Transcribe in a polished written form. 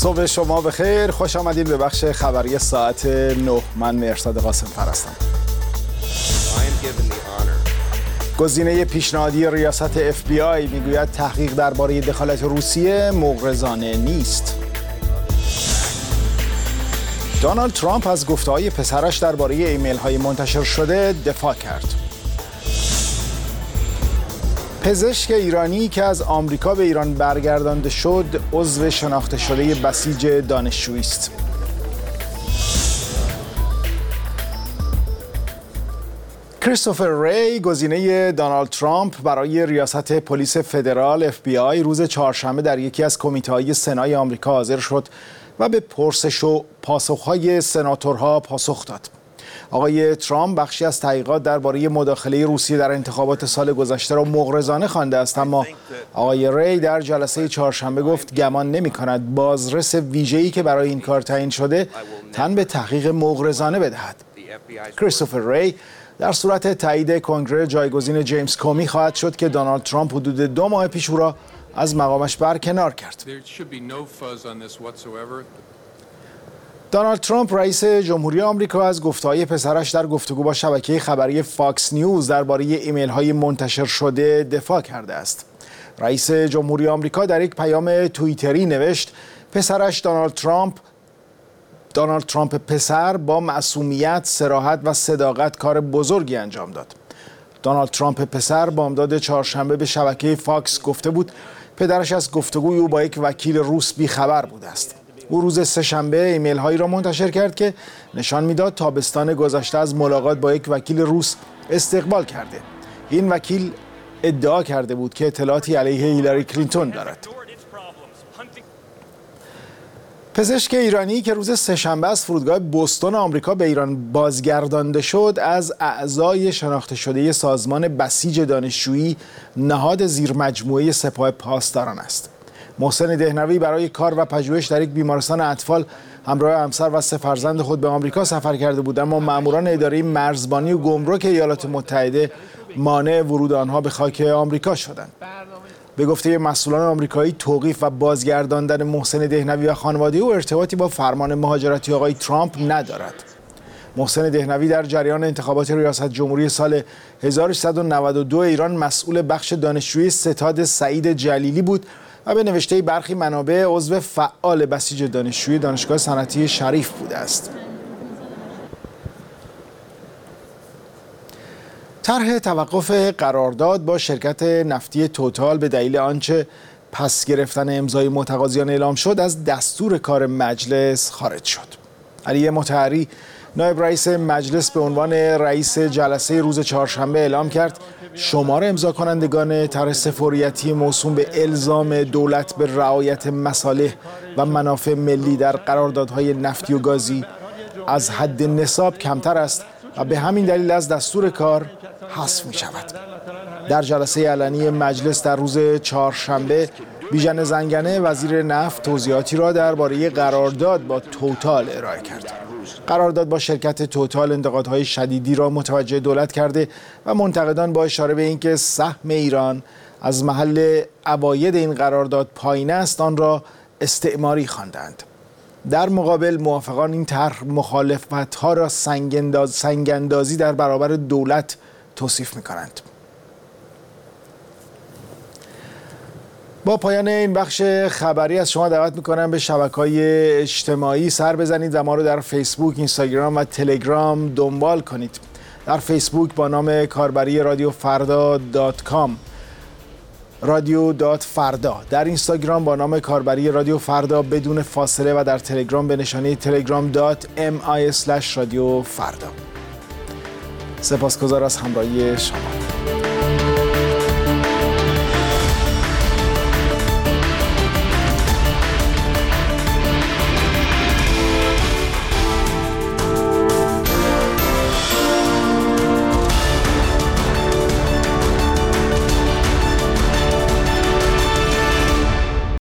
صبح شما بخیر، خوش آمدید به بخش خبری ساعت 9. من مهرزاد قاسم‌فر هستم. گزینه پیشنهادی ریاست FBI میگوید تحقیق درباره دخالت روسیه مغرضانه نیست. دونالد ترامپ از گفته‌های پسرش درباره ایمیل‌های منتشر شده دفاع کرد. پزشک ایرانی که از آمریکا به ایران برگردانده شد عضو شناخته شده بسیج دانشجویی است. کریستوفر ری گزینه دونالد ترامپ برای ریاست پلیس فدرال FBI روز چهارشنبه در یکی از کمیته‌های سنای آمریکا حاضر شد و به پرسش و پاسخ‌های سناتورها پاسخ داد. آقای ترامپ بخشی از تحقیقات درباره مداخله روسیه در انتخابات سال گذشته را مغرضانه خوانده است، اما آقای ری در جلسه چهارشنبه گفت گمان نمی‌کند بازرس ویژه‌ای که برای این کار تعیین شده تن به تحقیق مغرضانه بدهد. کریستوفر ری در صورت تایید کنگره جایگزین جیمز کومی خواهد شد که دونالد ترامپ حدود 2 ماه پیش او را از مقامش برکنار کرد. دونالد ترامپ رئیس جمهوری آمریکا از گفته‌های پسرش در گفتگو با شبکه خبری فاکس نیوز درباره ایمیل‌های منتشر شده دفاع کرده است. رئیس جمهوری آمریکا در یک پیام توییتری نوشت پسرش دونالد ترامپ پسر با معصومیت، صراحت و صداقت کار بزرگی انجام داد. دونالد ترامپ پسر بامداد چهارشنبه به شبکه فاکس گفته بود پدرش از گفتگوی او با یک وکیل روس بیخبر بوده است. او روز سه‌شنبه ایمیل هایی را منتشر کرد که نشان میداد تابستان گذشته از ملاقات با یک وکیل روس استقبال کرده. این وکیل ادعا کرده بود که اطلاعاتی علیه هیلاری کلینتون دارد. پزشک ایرانی که روز سه‌شنبه از فرودگاه بوستون آمریکا به ایران بازگردانده شد از اعضای شناخته شده سازمان بسیج دانشجویی نهاد زیرمجموعه سپاه پاسداران است. محسن دهنوی برای کار و پژوهش در یک بیمارستان اطفال همراه همسر و 3 فرزند خود به آمریکا سفر کرده بود، اما ماموران اداره مرزبانی و گمرک ایالات متحده مانع ورود آنها به خاک آمریکا شدند. به گفته مسئولان آمریکایی توقیف و بازگرداندن محسن دهنوی و خانواده او ارتباطی با فرمان مهاجرتی آقای ترامپ ندارد. محسن دهنوی در جریان انتخابات ریاست جمهوری سال 1392 ایران مسئول بخش دانشجویی ستاد سعید جلیلی بود و به نوشته برخی منابع عضو فعال بسیج دانشجویی دانشگاه صنعتی شریف بوده است. طرح توقف قرارداد با شرکت نفتی توتال به دلیل آنچه پس گرفتن امضای متقاضیان اعلام شد از دستور کار مجلس خارج شد. علی مطهری نایب رئیس مجلس به عنوان رئیس جلسه روز چهارشنبه اعلام کرد شمار امضا کنندگان طرح سفاریتی موسوم به الزام دولت به رعایت مصالح و منافع ملی در قراردادهای نفتی و گازی از حد نصاب کمتر است و به همین دلیل از دستور کار حذف می شود. در جلسه علنی مجلس در روز چهارشنبه بیژن زنگنه وزیر نفت توضیحاتی را درباره قرارداد با توتال ارائه کرد. قرارداد با شرکت توتال انتقادهای شدیدی را متوجه دولت کرده و منتقدان با اشاره به اینکه سهم ایران از محل عواید این قرارداد پایین است آن را استعماری خواندند. در مقابل موافقان این طرح مخالفت‌ها را سنگ‌اندازی در برابر دولت توصیف می‌کنند. با پایان این بخش خبری از شما دعوت می‌کنم به شبکه‌های اجتماعی سر بزنید و ما رو در فیسبوک، اینستاگرام و تلگرام دنبال کنید. در فیسبوک با نام کاربری رادیو فردا.com رادیو.فردا، در اینستاگرام با نام کاربری رادیو فردا بدون فاصله و در تلگرام به نشانی telegram.mi/رادیو فردا. سپاسگزار از همراهی شما.